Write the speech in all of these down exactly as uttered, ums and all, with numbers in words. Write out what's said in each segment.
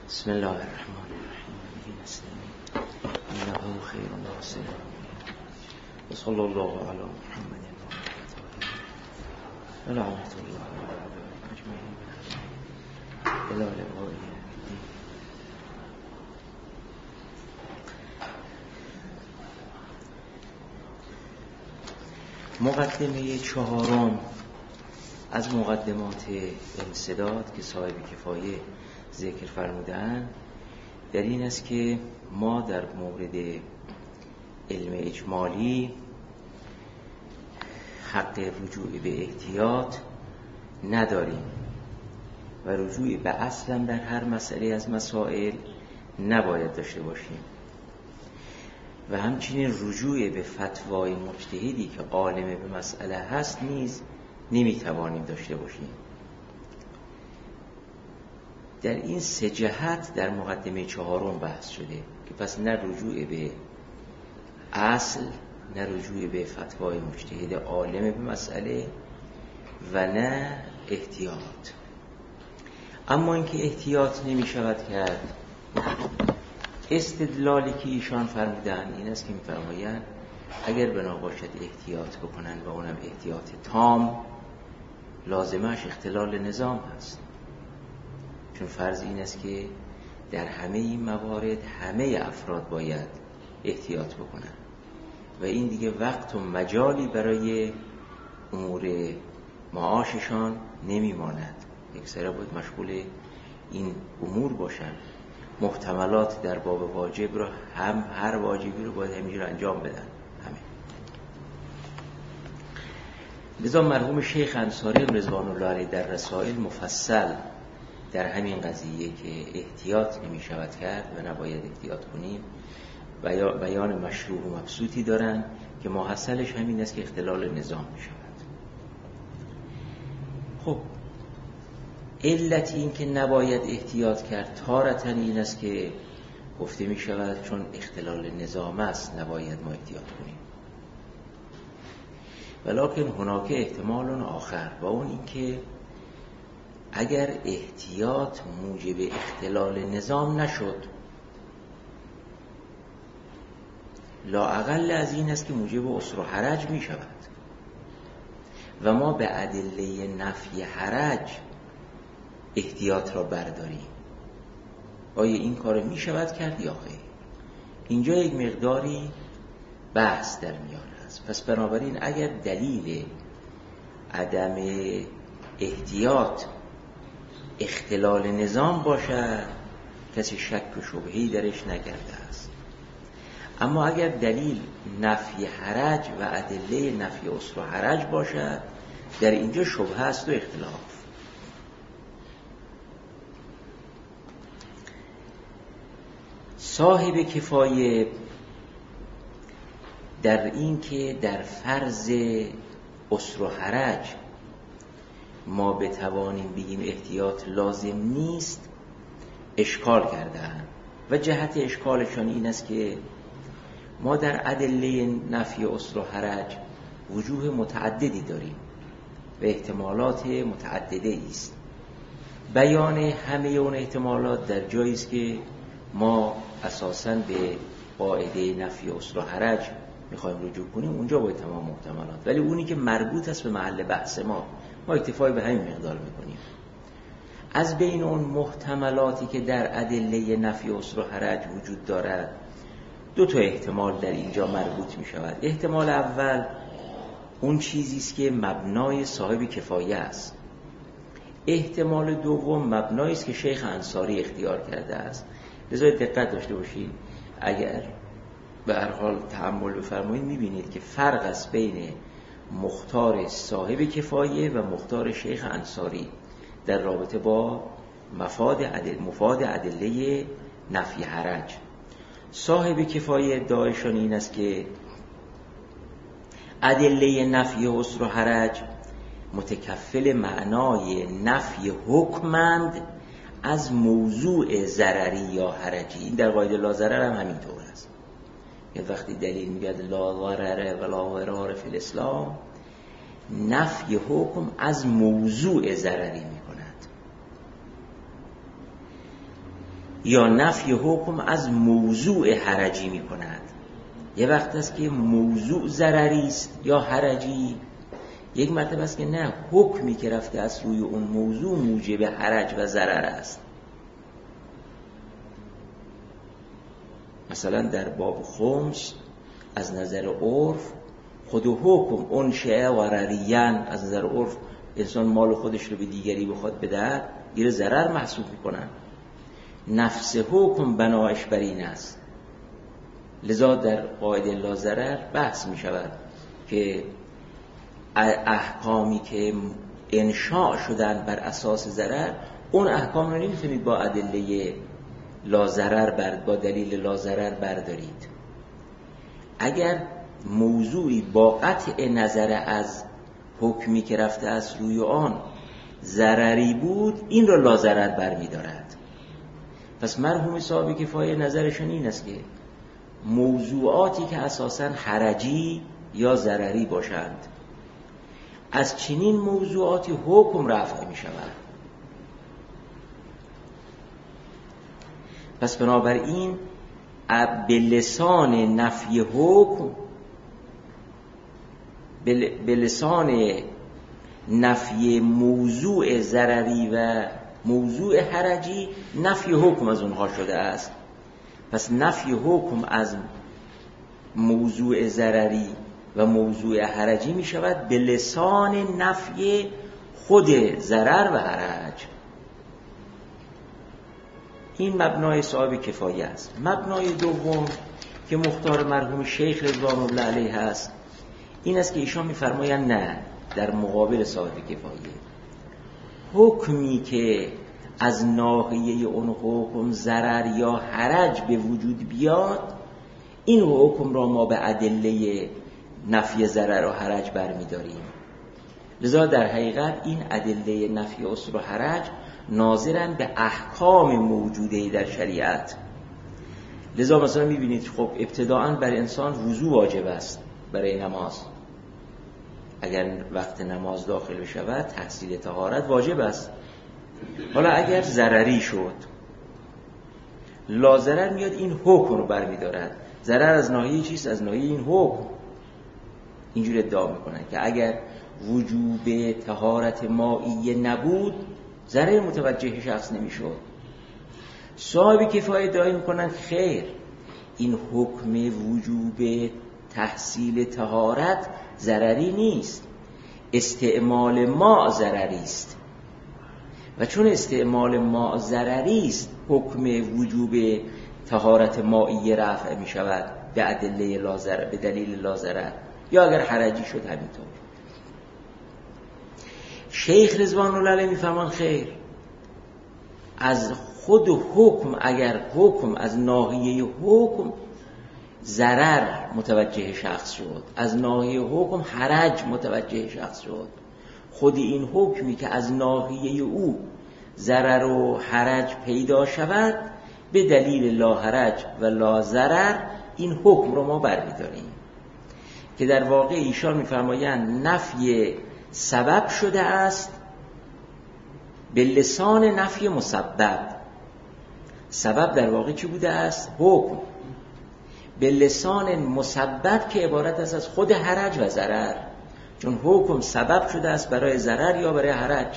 بسم الله الرحمن الرحیم. به نستعین انه خیر ناصر و صلی الله علی محمد و لعنت الله اجمعین الی لقاء الدین. مقدمه چهارم از مقدمات انسداد که صاحب کفایه ذکر فرمودن در این است که ما در مورد علم اجمالی حق رجوع به احتیاط نداریم و رجوع به اصلا در هر مسئله از مسائل نباید داشته باشیم و همچنین رجوع به فتوای مجتهدی که عالم به مسئله هست نیز نمیتوانیم داشته باشیم. در این سه جهت در مقدمه چهارم بحث شده که پس نه رجوع به اصل، نه رجوع به فتوای مجتهد عالم به مسئله و نه احتیاط. اما اینکه احتیاط نمی شود کرد، استدلالی که ایشان فرمودن این است که می فرمایند اگر بنا باشد احتیاط بکنن و اونم احتیاط تام، لازمش اختلال نظام هست، چون فرض این است که در همه این موارد همه افراد باید احتیاط بکنن و این دیگه وقت و مجالی برای امور معاششان نمیماند. اکثرا باید مشغول این امور باشن. محتملات در باب واجب را هم هر واجبی رو باید همینجور انجام بدن همه. لذا مرحوم شیخ انصاری رضوان الله علیه در رسائل مفصل در همین قضیه که احتیاط نمی شود کرد و نباید احتیاط کنیم بیان مشروع و مبسوطی دارن که محصلش همین است که اختلال نظام می شود. خب علت این که نباید احتیاط کرد تارتاً این است که گفته می شود چون اختلال نظام است نباید ما احتیاط کنیم، ولکن هناک احتمال آخر و اون این که اگر احتیاط موجب اختلال نظام نشد، لااقل از این است که موجب عسر و حرج می شود و ما به ادله نفی حرج احتیاط را برداریم. آیا این کار می شود کرد یا خیر؟ اینجا یک مقداری بحث در میان است. پس بنابراین اگر دلیل عدم احتیاط اختلال نظام باشد کسی شک و شبهه‌ای درش نکرده است، اما اگر دلیل نفی حرج و ادله نفی عسر و حرج باشد در اینجا شبهه است و اختلاف. صاحب کفایه در این که در فرض عسر و حرج ما بتوانیم بگیم احتیاط لازم نیست اشکال کرده‌اند و جهت اشکالشان این است که ما در ادله نفی عسر و حرج وجوه متعددی داریم و احتمالات متعدده است. بیان همه اون احتمالات در جایی است که ما اساساً به قاعده نفی عسر و حرج میخوایم رجوع کنیم، اونجا باید تمام محتملات، ولی اونی که مربوط است به محل بحث ما ما اکتفای به همین مقدار میکنیم. از بین اون محتملاتی که در ادله نفی عسر و حرج وجود دارد دو تا احتمال در اینجا مربوط می شود. احتمال اول اون چیزی است که مبنای صاحب کفایه است. احتمال دوم مبنایی است که شیخ انصاری اختیار کرده است. لذا دقت داشته باشید، اگر به هر حال تأمل بفرمایید می‌بینید که فرق است بین مختار صاحب کفایه و مختار شیخ انصاری در رابطه با مفاد عدل مفاد ادله نفی حرج. صاحب کفایه ادعایشان این است که ادله نفی عسر و حرج متکفل معنای نفی حکمند از موضوع ضرری یا حرجی. این در قاعده لا ضرر هم همینطور است. یه وقتی دلیل میگه لا ضرر ولا ضرار فی الاسلام، نفی حکم از موضوع ضرری میکند. یا نفی حکم از موضوع حرجی می کند. یه وقت است که موضوع ضرری است یا حرجی، یک مرتبه است که نه، حکمی که رفته از روی اون موضوع موجب حرج و ضرر است. مثلا در باب خمس از نظر عرف خود حکم انشأ ضرریاً، از نظر عرف انسان مال خودش رو به دیگری بخواد بده گیر ضرر محسوب میکنن. نفس حکم بناش بر این است. لذا در قاعده لا ضرر بحث می شود که احکامی که انشاء شدن بر اساس ضرر، اون احکام رو نمیتونید با ادله لا ضرر بر با دلیل لا ضرر بردارید. اگر موضوعی با قطع نظر از حکمی که رفته از روی آن ضرری بود، این را لا ضرر برمی‌دارد. پس مرحوم صاحب کفایه نظرشون این است که موضوعاتی که اساساً حرجی یا ضرری باشند، از چنین موضوعاتی حکم رفع می شود. پس بنابراین به لسان نفی حکم، به لسان نفی موضوع ضرری و موضوع حرجی، نفی حکم از اونها شده است. پس نفی حکم از موضوع ضرری و موضوع حرجی می شود به لسان نفی خود ضرر و حرج. این مبنای صاحب کفایه است. مبنای دوم که مختار مرحوم شیخ رضوان الله علیه است، این است که ایشان می‌فرمایند نه، در مقابل صاحب کفایه حکمی که از ناحیه اون حکم ضرر یا حرج به وجود بیاد، این حکم را ما به ادله نفی ضرر و حرج برمی‌داریم. لذا در حقیقت این ادله نفی عسر و حرج ناظرن به احکام موجوده در شریعت. لذا مثلا می‌بینید خب ابتداءً بر انسان وضو واجب است برای نماز. اگر وقت نماز داخل بشود تحصیل طهارت واجب است. حالا اگر ضرری شد، لا ضرر میاد این حکم رو برمی‌دارد. ضرر از ناحیه چیست؟ از ناحیه این حکم. اینجور ادعا میکنن که اگر وجوب طهارت مائیه نبود، ضرر متوجه شخص نمیشد. صاحب کفایه ادعا میکنن خیر، این حکم وجوب تحصیل طهارت ضرری نیست، استعمال ماء ضرری است و چون استعمال ماء ضرری است، حکم وجوب طهارت مائیه رفع می شود به ادله لا ضرر، به دلیل لا ضرر، یا اگر حرجی شد همینطور. شیخ رضوان الله علیه میفرمان خیر، از خود حکم، اگر حکم از ناحیه حکم ضرر متوجه شخص شد، از ناحیه حکم حرج متوجه شخص شد، خود این حکمی که از ناحیه او ضرر و حرج پیدا شود، به دلیل لا حرج و لا ضرر این حکم رو ما برمی‌داریم. که در واقع ایشان می‌فرمایند نفی سبب شده است به لسان نفی مسبب. سبب در واقع چی بوده است؟ حکم. به لسان مسبب که عبارت است از خود حرج و ضرر، چون حکم سبب شده است برای ضرر یا برای حرج.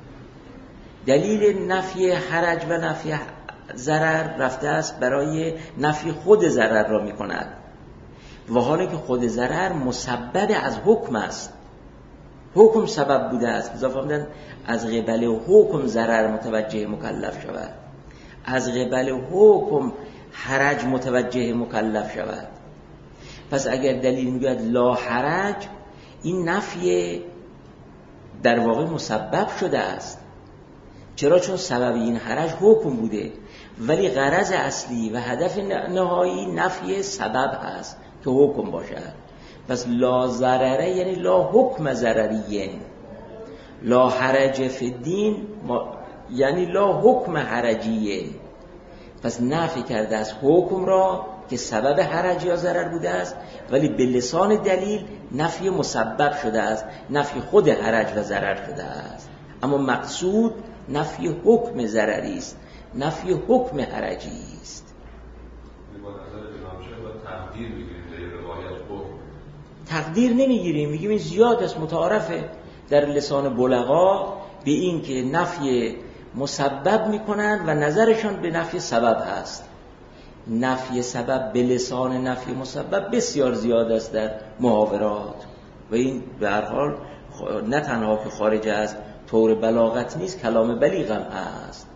دلیل نفی حرج و نفی ضرر رفته است برای نفی خود ضرر را می کند، و حالا که خود ضرر مسبب از حکم است، حکم سبب بوده است، اضافه می‌دن از قبل حکم ضرر متوجه مکلف شود، از قبل حکم حرج متوجه مکلف شود. پس اگر دلیل میگوید لا حرج، این نفی در واقع مسبب شده است. چرا؟ چون سبب این حرج حکم بوده، ولی غرض اصلی و هدف نهایی نفی سبب است که حکم باشد. پس لا ضرره یعنی لا حکم ضرریه، لا حرج فی الدین یعنی لا حکم حرجیه. پس نفی کرده از حکم را که سبب حرج یا ضرر بوده است، ولی به لسان دلیل نفی مسبب شده است، نفی خود حرج و ضرر شده است. اما مقصود نفی حکم ضرری است، نفی حکم حرجی است. با نظر جناب با تقدیر میگیریم در روایت حکم تقدیر نمیگیریم، میگیم این زیاد است، متعارفه در لسان بلغا به این که نفی مسبب میکنند و نظرشان به نفی سبب هست. نفی سبب به لسان نفی مسبب بسیار زیاد است در محاورات و این به هر حال نه تنها که خارج از طور بلاغت نیست، کلام بلیغ هم هست.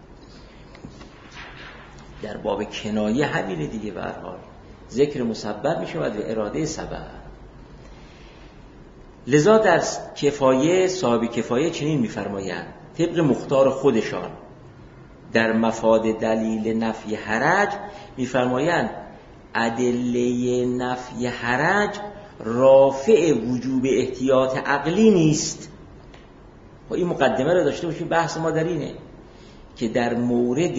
در باب کنایه همینه دیگه، به هر حال ذکر مسبب می شود و اراده سبب. لذا در کفایه صاحب کفایه چنین می‌فرمایند طبق مختار خودشان در مفاد دلیل نفی حرج می‌فرمایند ادله نفی حرج رافع وجوب احتیاط عقلی نیست. و این مقدمه رو داشته باشیم، بحث ما در اینه که در مورد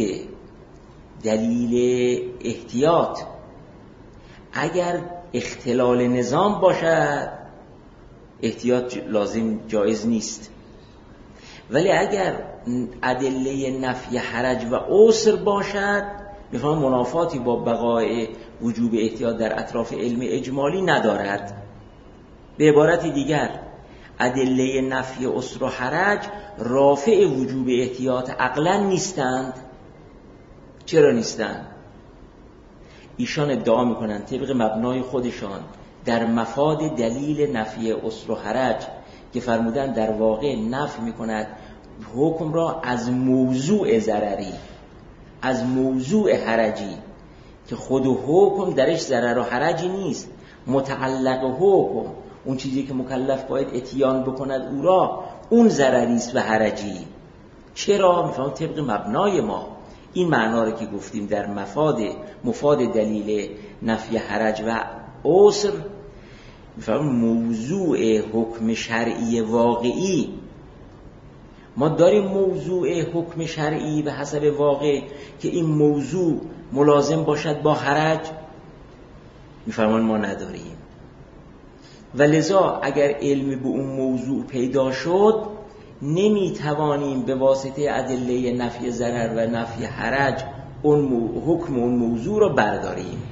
دلیل احتیاط اگر اختلال نظام باشد احتیاط لازم جایز نیست، ولی اگر ادله نفی حرج و عسر باشد میفهم منافاتی با بقای وجوب احتیاط در اطراف علم اجمالی ندارد. به عبارت دیگر ادله نفی عسر و حرج رافع وجوب احتیاط عقلا نیستند. چرا نیستند؟ ایشان ادعا میکنند طبق مبنای خودشان در مفاد دلیل نفی عسر و حرج که فرمودن در واقع نفی میکند حکم را از موضوع ضرری، از موضوع حرجی که خود حکم درش ضرر و حرجی نیست، متعلق حکم اون چیزی که مکلف باید اتیان بکند او را اون ضرری است و حرجی. چرا؟ میفهمم طبق مبنای ما این معنا رو که گفتیم در مفاد مفاد دلیل نفی حرج و عسر میفهمم موضوع حکم شرعی واقعی. ما داریم موضوع حکم شرعی به حسب واقع که این موضوع ملازم باشد با حرج، میفرمان ما نداریم. و لذا اگر علم به اون موضوع پیدا شد نمیتوانیم به واسطه ادله نفی ضرر و نفی حرج اون حکم اون موضوع رو برداریم.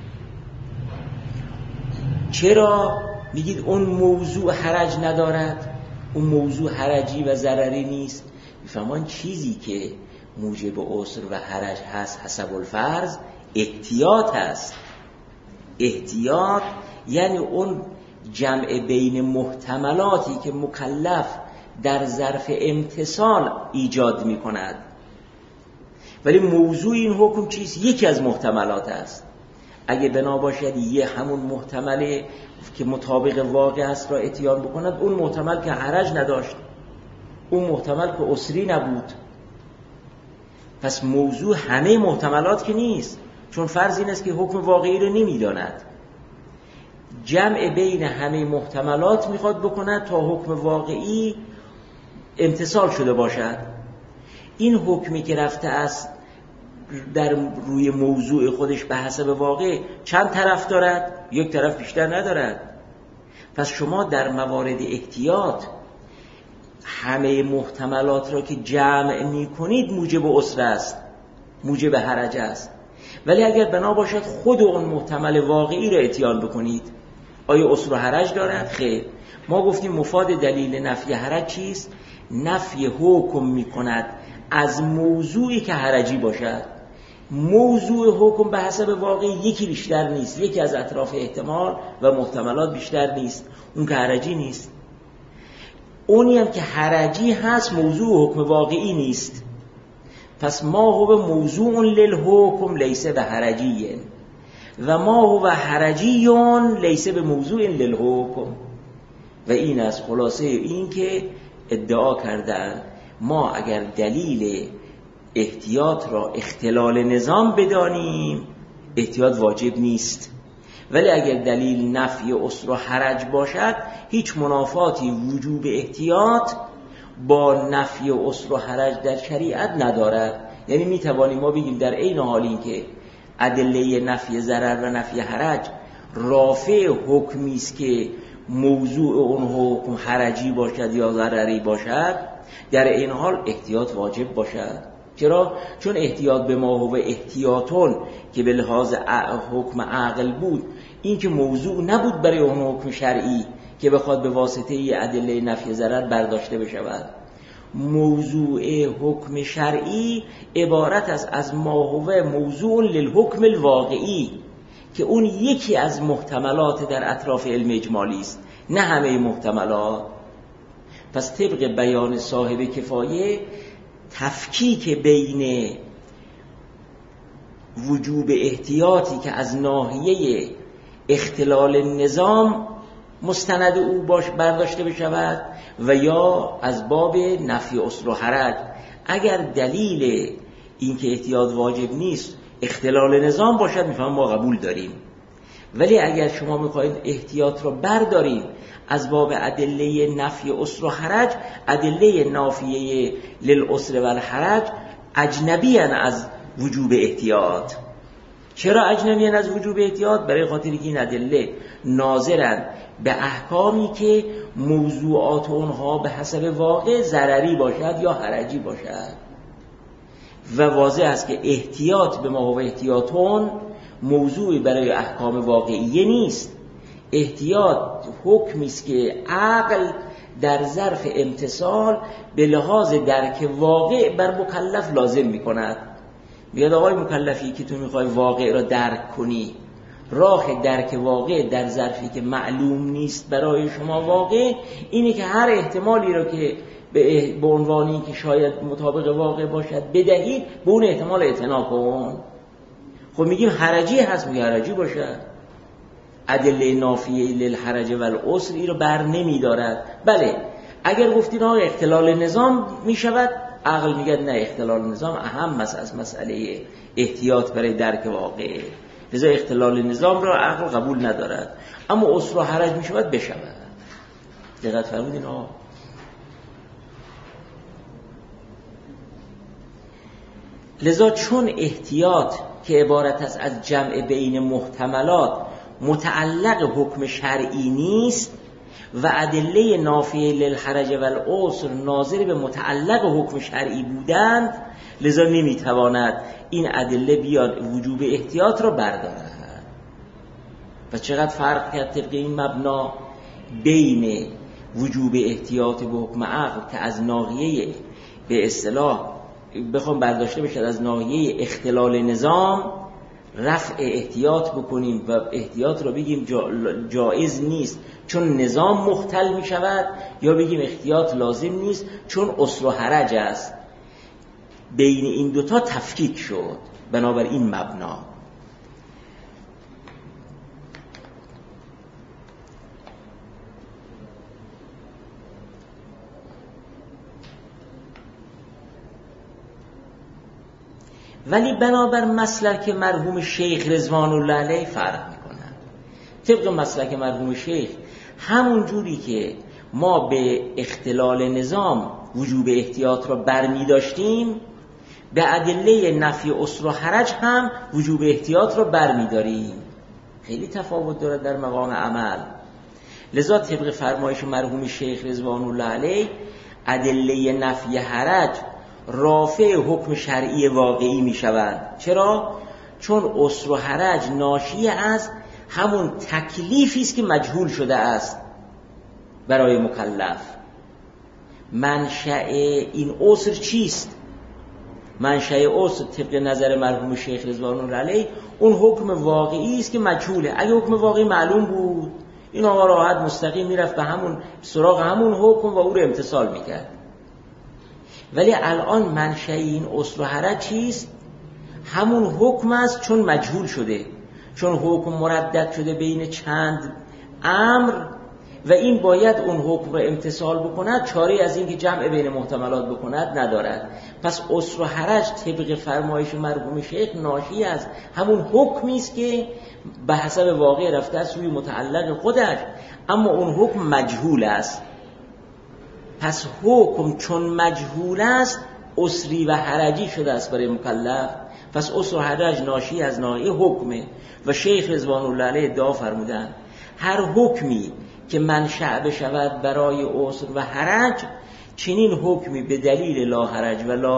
چرا میگید اون موضوع حرج ندارد؟ اون موضوع حرجی و ضرری نیست. میفهمان چیزی که موجب عسر و حرج هست حسب الفرض احتیاط هست. احتیاط یعنی اون جمع بین محتملاتی که مکلف در ظرف امتثال ایجاد می کند. ولی موضوع این حکم چیست؟ یکی از محتملات است. اگه بنا باشد یه همون محتمله که مطابق واقع است را اتیان بکند، اون محتمل که حرج نداشت، اون محتمل که عسری نبود. پس موضوع همه محتملات که نیست، چون فرض این است که حکم واقعی رو نمیداند. جمع بین همه محتملات میخواد بکند تا حکم واقعی امتصال شده باشد. این حکمی که رفته است در روی موضوع خودش به حسب واقع چند طرف دارد؟ یک طرف بیشتر ندارد. پس شما در موارد احتیاط همه محتملات را که جمع می کنید موجب عسر است، موجب حرج است. ولی اگر بنا باشد خود اون محتمل واقعی را اتیان بکنید، آیا عسر و حرج دارد؟ خیر. ما گفتیم مفاد دلیل نفی حرج چیست؟ نفی حکم می کند از موضوعی که حرجی باشد. موضوع حکم به حسب واقع یکی بیشتر نیست، یکی از اطراف احتمال و محتملات بیشتر نیست، اون که حرجی نیست. اونی هم که حرجی هست موضوع حکم واقعی نیست. پس ما هو موضوع للحکم لیس به حرجی و ما هو حرجی لیس به موضوع للحکم. و این از خلاصه این که ادعا کردن ما اگر دلیل احتیاط را اختلال نظام بدانیم احتیاط واجب نیست، ولی اگر دلیل نفی عسر و حرج باشد هیچ منافاتی وجوب احتیاط با نفی عسر و حرج در شریعت ندارد. یعنی میتوانیم ما بگیم در عین حال این که ادله نفی ضرر و نفی حرج رافع حکمی است که موضوع اون حکم حرجی باشد یا ضرری باشد، در این حال احتیاط واجب باشد. چرا؟ چون احتیاط به ما هو احتیاطون که به لحاظ حکم عقل بود، این که موضوع نبود برای اون حکم شرعی که بخواد به واسطه ادله نفی ضرر برداشته بشود. موضوع حکم شرعی عبارت است از ما هو موضوع للحکم الواقعی که اون یکی از محتملات در اطراف علم اجمالی است، نه همه محتملات. پس طبق بیان صاحب کفایه تفکیک بین وجوب احتیاطی که از ناحیه اختلال نظام مستند او باش برداشته بشود و یا از باب نفی عسر و حرج. اگر دلیل این که احتیاط واجب نیست اختلال نظام باشد میفهم ما قبول داریم، ولی اگر شما میخواید احتیاط رو بردارید از باب ادله نفی عسر و حرج، ادله نافیه للعسر و الحرج اجنبیان از وجوب احتیاط. چرا اجنبیان از وجوب احتیاط؟ برای خاطر که این ادله ناظرن به احکامی که موضوعات اونها به حسب واقع ضرری باشد یا حرجی باشد و واضح است که احتیاط به ما هو احتیاطون موضوعی برای احکام واقعیه نیست. احتیاط حکمی است که عقل در ظرف امتصال به لحاظ درک واقع بر مکلف لازم میکند. میاد آقای مکلفی که تو میخوای واقع را درک کنی، راه درک واقع در ظرفی که معلوم نیست برای شما واقع اینه که هر احتمالی را که به عنوانی که شاید مطابق واقع باشد بدهید به اون احتمال اعتنا کن. خب میگیم حرجی هست، میگه حرجی باشد. ادله نافیه للحرج و العسر ای رو بر نمی دارد. بله اگر گفتین آقا اختلال نظام میشود، عقل میگه نه، اختلال نظام اهم است از مسئله احتیاط برای درک واقع، لذا اختلال نظام را عقل قبول ندارد، اما عسر و حرج میشود بشود. دقت فرمودین آقا؟ لذا چون احتیاط که عبارت است از جمع بین محتملات متعلق حکم شرعی نیست و ادله نافیه للحرج و العسر ناظر به متعلق حکم شرعی بودند، لذا نمیتواند این ادله بیاد وجوب احتیاط را بردارد. و چقدر فرق کرد طبق این مبنا بین وجوب احتیاط به حکم عقل که از ناحیه به اصطلاح بخوام برداشته بشد از ناحیه اختلال نظام رفع احتیاط بکنیم و احتیاط رو بگیم جایز نیست چون نظام مختل می شود، یا بگیم احتیاط لازم نیست چون عسر و حرج است. بین این دوتا تفکیک شد بنابر این مبنا. ولی بنابر مسلک مرحوم شیخ رضوان الله علیه فرق میکنند. طبق مسلک مرحوم شیخ همون جوری که ما به اختلال نظام وجوب احتیاط را برمی داشتیم، به ادله نفی عسر و حرج هم وجوب احتیاط را برمی داریم. خیلی تفاوت دارد در مقام عمل. لذا طبق فرمایش مرحوم شیخ رضوان الله علیه ادله نفی حرج رافع حکم شرعی واقعی می شود. چرا؟ چون عسر و حرج ناشی از همون تکلیفی است که مجهول شده است برای مکلف. منشأ این عسر چیست؟ منشأ عسر طبق نظر مرحوم شیخ رضوان الله علیه اون حکم واقعی است که مجهوله. اگه حکم واقعی معلوم بود این آقا راحت مستقیم میرفت به همون سراغ همون حکم و او رو امتثال میکرد. ولی الان منشأ این عسر و حرج چیست؟ همون حکم است چون مجهول شده، چون حکم مردد شده بین چند امر و این باید اون حکم را امتثال بکند، چاره از این که جمع بین محتملات بکند ندارد. پس عسر و حرج طبق فرمایش مرحوم شیخ ناشی از همون حکمی است که به حسب واقع رفته است سوی متعلق خودش، اما اون حکم مجهول است. پس حکم چون مجهول است عسری و حرجی شده است برای مکلف. پس عسر و حرج ناشی از ناحیه حکمه و شیخ رضوان الله علیه ادعا فرمودند هر حکمی که منشأ بشود برای عسر و حرج، چنین حکمی به دلیل لا حرج و لا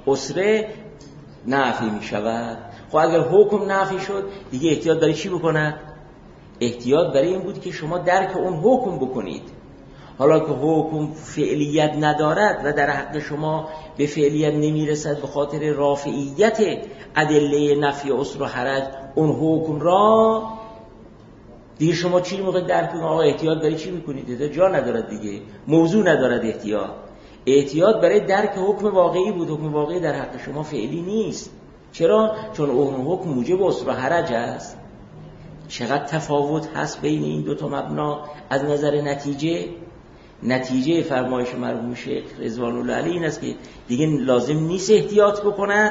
اسره نفی می شود. خب اگر حکم نفی شد دیگه احتیاط برای چی بکند؟ احتیاط برای این بود که شما درک اون حکم بکنید. حالا که حکم فعلیت ندارد و در حق شما به فعلیت نمیرسد به خاطر رافعیت ادله نفی اسر و حرج اون حکم را، دیگه شما چی موقع درک کنید؟ آقا احتیاط برای چی میکنید؟ جا ندارد دیگه، موضوع ندارد احتیاط. احتیاط برای درک حکم واقعی بود. حکم واقعی در حق شما فعلی نیست. چرا؟ چون اون حکم موجب اسر و حرج است. چقدر تفاوت هست بین این دو تا مبنا از نظر نتیجه. نتیجه فرمایش مرحوم شیخ رضوان الله علیه این است که دیگه لازم نیست احتیاط بکنن.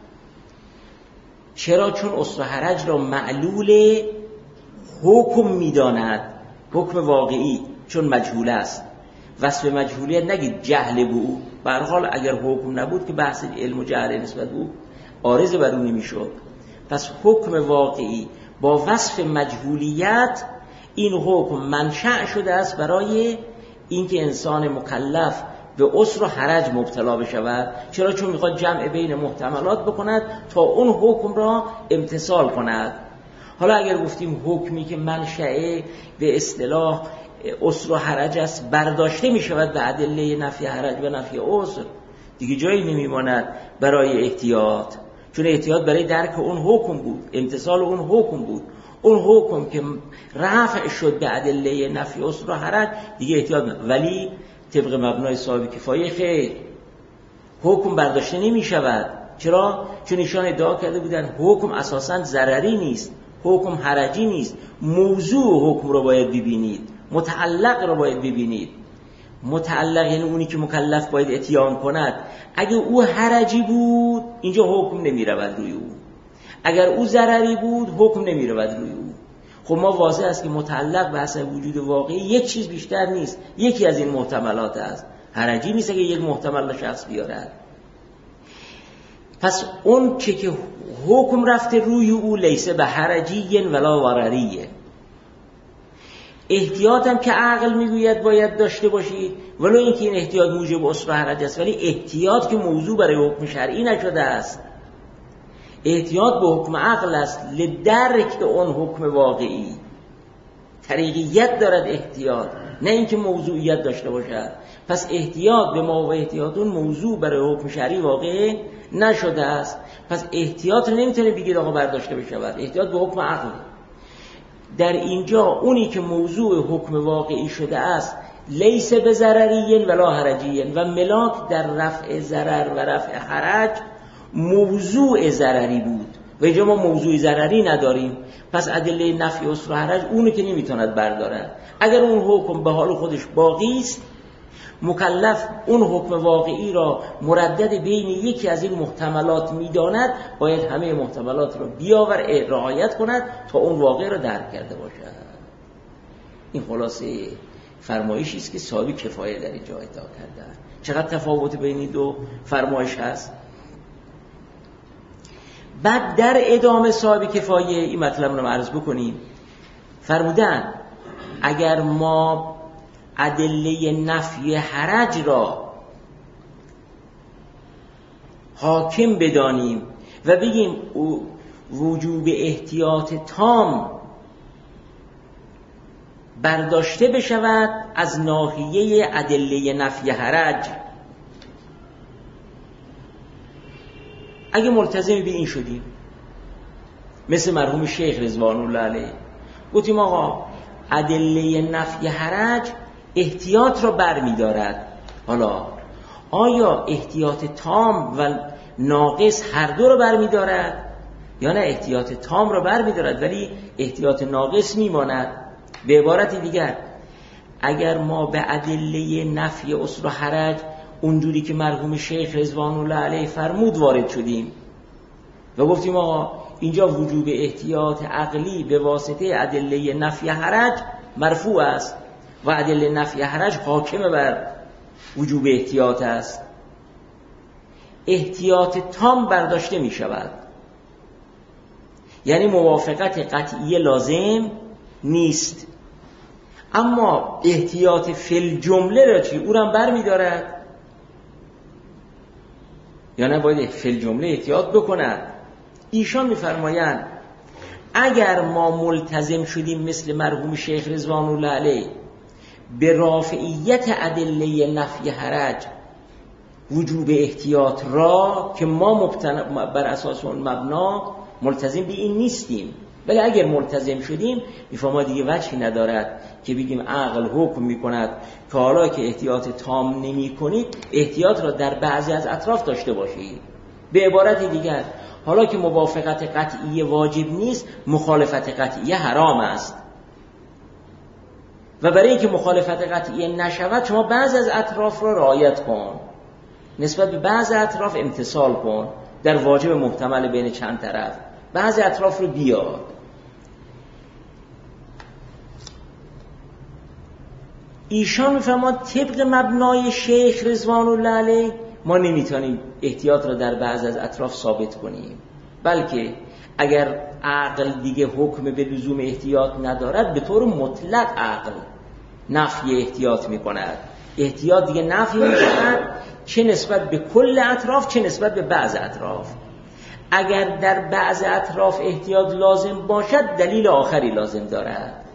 چرا؟ چون اسر و حرج را معلول حکم میداند، حکم واقعی، چون مجهول است. وصف مجهولیت نگید جهل به او، به هر حال اگر حکم نبود که بحث علم و جهل نسبت به او عارض بر اون نمیشد. پس حکم واقعی با وصف مجهولیت، این حکم منشأ شده است برای اینکه انسان مکلف به اسر و حرج مبتلا بشود. چرا؟ چون میخواد جمع بین محتملات بکند تا اون حکم را امتثال کند. حالا اگر گفتیم حکمی که منشأ به اصطلاح اسر و حرج است برداشته میشود به ادله نفی حرج و نفی اسر، دیگه جایی نمیماند برای احتیاط. چون احتیاط برای درک اون حکم بود، امتثال اون حکم بود. اون حکم که رفع شد به ادله نفی اسر و حرج دیگه احتیاط نه. ولی طبق مبنای صاحب کفایه خیر، حکم برداشته نمی شود. چرا؟ چون ایشان ادعا کرده بودن حکم اساساً ضرری نیست، حکم حرجی نیست. موضوع حکم رو باید ببینید، متعلق رو باید ببینید. متعلق یعنی اونی که مکلف باید اتیان کند. اگه او حرجی بود اینجا حکم نمی رود روی او، اگر او ضرری بود حکم نمی رود روی او. خب ما واضح است که متعلق به حسب وجود واقعی یک چیز بیشتر نیست، یکی از این محتملات است. حرجی نیست که یک محتمل شخص بیارد. پس اون چه که حکم رفته روی او لیسه به حرجی ولا ضرریه. احتیاط هم که عقل میگوید باید داشته باشید، ولو اینکه این احتیاط موجب اسر و حرج است، ولی احتیاط که موضوع برای حکم شرعی نشده است. احتیاط به حکم عقل است لدرک اون حکم واقعی. طریقیت دارد احتیاط، نه اینکه موضوعیت داشته باشد. پس احتیاط به ما و احتیاطون موضوع برای حکم شرعی واقع نشده است. پس احتیاط نمیتونه بگید آقا برداشته بشود. احتیاط به حکم عقل. در اینجا اونی که موضوع حکم واقعی شده است لیس به ضرری ولا حرجی و ملاک در رفع ضرر و رفع حرج موضوع ضرری بود و اینجا ما موضوع ضرری نداریم. پس ادله نفی اسر و حرج اونی که نمیتوند بردارد. اگر اون حکم به حال خودش باقی است، مکلف اون حکم واقعی را مردد بین یکی از این محتملات میداند، باید همه محتملات را بیاور رعایت کند تا اون واقع را درک کرده باشد. این خلاصه فرمایشی است که صاحب کفایه در اینجا ادعا کردند. چقدر تفاوت بین این دو فرمایش هست. بعد در ادامه صاحب کفایه این مطلب رو عرض بکنیم. فرمودن اگر ما ادله نفی حرج را حاکم بدانیم و بگیم وجوب احتیاط تام برداشته بشود از ناحیه ادله نفی حرج، اگه ملتزم به این شدیم مثل مرحوم شیخ رضوان الله علیه گفتیم آقا ادله نفی حرج احتیاط را بر می دارد، حالا آیا احتیاط تام و ناقص هر دو را بر می دارد یا نه احتیاط تام را بر می دارد ولی احتیاط ناقص می ماند؟ به عبارت دیگر اگر ما به ادله نفی اسر و حرج اونجوری که مرحوم شیخ رضوان الله علیه فرمود وارد شدیم و گفتیم آقا اینجا وجوب احتیاط عقلی به واسطه ادله نفی حرج مرفوع است و ادله نفی حرج حاکم بر وجوب احتیاط است، احتیاط تام برداشته می شود، یعنی موافقت قطعی لازم نیست. اما احتیاط فی الجمله را چی؟ او را بر می دارد. یا نه باید فی الجمله احتیاط بکند؟ ایشان میفرمایند اگر ما ملتزم شدیم مثل مرحوم شیخ رضوان الله علیه به رافعیت ادله نفی حرج، وجوب احتیاط را که ما مبتن... بر اساس اون مبنا ملتزم به این نیستیم، ولی اگر ملتزم شدیم میفهمه دیگه وجهی ندارد که بگیم عقل حکم میکند که حالا که احتیاط تام نمی کنید احتیاط را در بعضی از اطراف داشته باشید. به عبارت دیگر حالا که موافقت قطعی واجب نیست، مخالفت قطعی حرام است و برای اینکه مخالفت قطعی نشود شما بعضی از اطراف را رعایت کن، نسبت به بعضی اطراف امتثال کن در واجب محتمل بین چند طرف، بعضی اطراف رو بیار. ایشان میفرماد طبق مبنای شیخ رضوان الله علیه ما نمیتونیم احتیاط را در بعض از اطراف ثابت کنیم، بلکه اگر عقل دیگه حکم به لزوم احتیاط ندارد به طور مطلق عقل نفی احتیاط میکند. احتیاط دیگه نفی میکند چه نسبت به کل اطراف چه نسبت به بعض اطراف. اگر در بعض اطراف احتیاط لازم باشد دلیل آخری لازم دارد.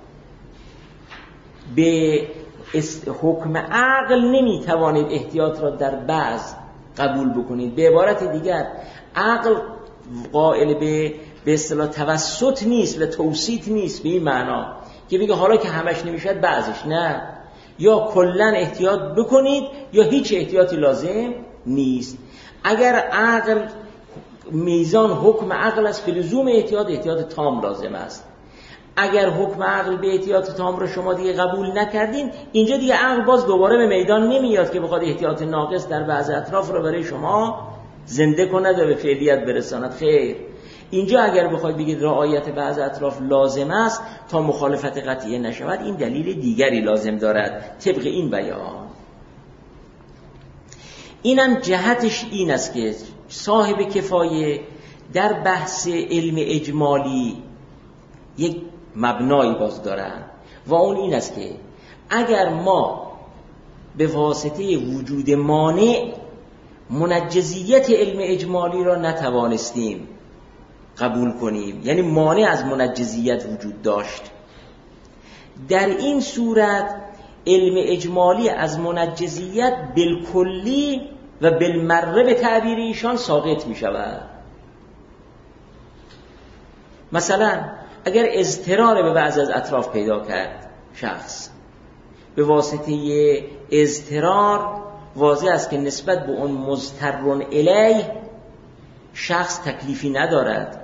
به حکم عقل نمیتوانید احتیاط را در بعض قبول بکنید. به عبارت دیگر عقل قائل به به اصطلاح توسط نیست و توسیط نیست به این معنا که بگه حالا که همش نمیشد بعضش، نه، یا کلن احتیاط بکنید یا هیچ احتیاطی لازم نیست. اگر عقل میزان حکم عقل است به لزوم احتیاط احتیاط تام لازم است. اگر حکم عقل به احتیاط تام رو شما دیگه قبول نکردین، اینجا دیگه عقل باز دوباره به میدان نمیاد که بخواد احتیاط ناقص در بعض اطراف رو برای شما زنده کند و به فعلیت برساند. خیر، اینجا اگر بخواید بگید رعایت بعض اطراف لازم است تا مخالفت قطعی نشود، این دلیل دیگری لازم دارد طبق این بیان. اینم جهتش این است که صاحب کفایه در بحث علم اجمالی یک مبنایی باز دارن و اون این است که اگر ما به واسطه وجود مانع منجزیت علم اجمالی را نتوانستیم قبول کنیم، یعنی مانع از منجزیت وجود داشت، در این صورت علم اجمالی از منجزیت بالکلی و بالمره به تعبیر ایشان ساقط می شود. مثلا اگر اضطرار به بعض از اطراف پیدا کرد شخص، به واسطه اضطرار واضح است که نسبت به اون مضطرون الیه شخص تکلیفی ندارد.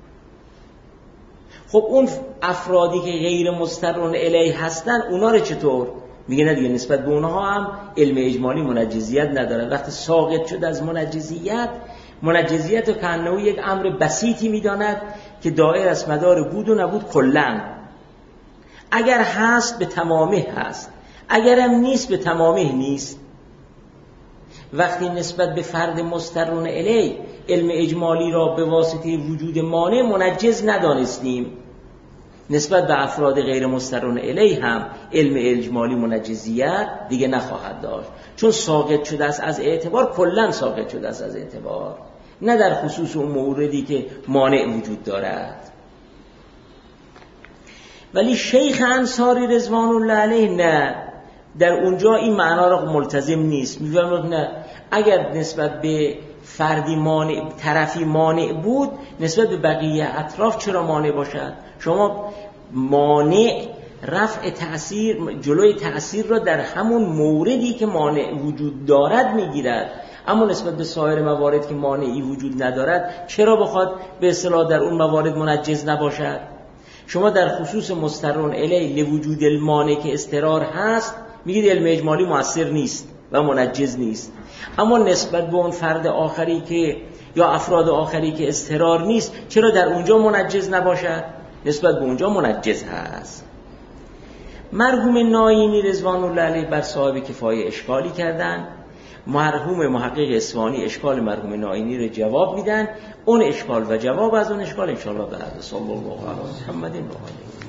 خب اون افرادی که غیر مضطرون الیه هستن اونا رو چطور؟ میگه نه دیگه نسبت به اونها هم علم اجمالی منجزیت نداره. وقتی ساقط شد از منجزیت، منجزیت رو کانه یک امر بسیطی میداند که دائر از مدار بود و نبود کلن. اگر هست به تمامه هست، اگرم نیست به تمامه نیست. وقتی نسبت به فرد مضطرون الیه علم اجمالی را به واسطه وجود مانع منجز ندانستیم، نسبت به افراد غیر مضطرون الیه هم علم اجمالی منجزیت دیگه نخواهد داشت، چون ساقط شده است از اعتبار، کلن ساقط شده است از اعتبار، نه در خصوص اون موردی که مانع وجود دارد. ولی شیخ انصاری رضوان الله علیه نه، در اونجا این معنا را ملتزم نیست. میگم نه، اگر نسبت به فردی مانع، طرفی مانع بود، نسبت به بقیه اطراف چرا مانع باشد؟ شما مانع رفع تأثیر، جلوی تأثیر را در همون موردی که مانع وجود دارد میگیرد، اما نسبت به سایر موارد که مانعی وجود ندارد چرا بخواد به اصطلاح در اون موارد منجز نباشد؟ شما در خصوص مضطرون الیه لوجود المانع که اضطرار هست میگید علم اجمالی مؤثر نیست و منجز نیست، اما نسبت به اون فرد آخری که یا افراد آخری که اضطرار نیست چرا در اونجا منجز نباشد؟ نسبت به اونجا منجز هست. مرحوم ناینی رضوان الله علیه بر صاحب کفایه اشکالی کردن، مرحوم محقق اصفهانی اشکال مرحوم ناینی رو جواب میدن، اون اشکال و جواب از اون اشکال انشاءالله بعد. صلی الله علیه و محمد و آله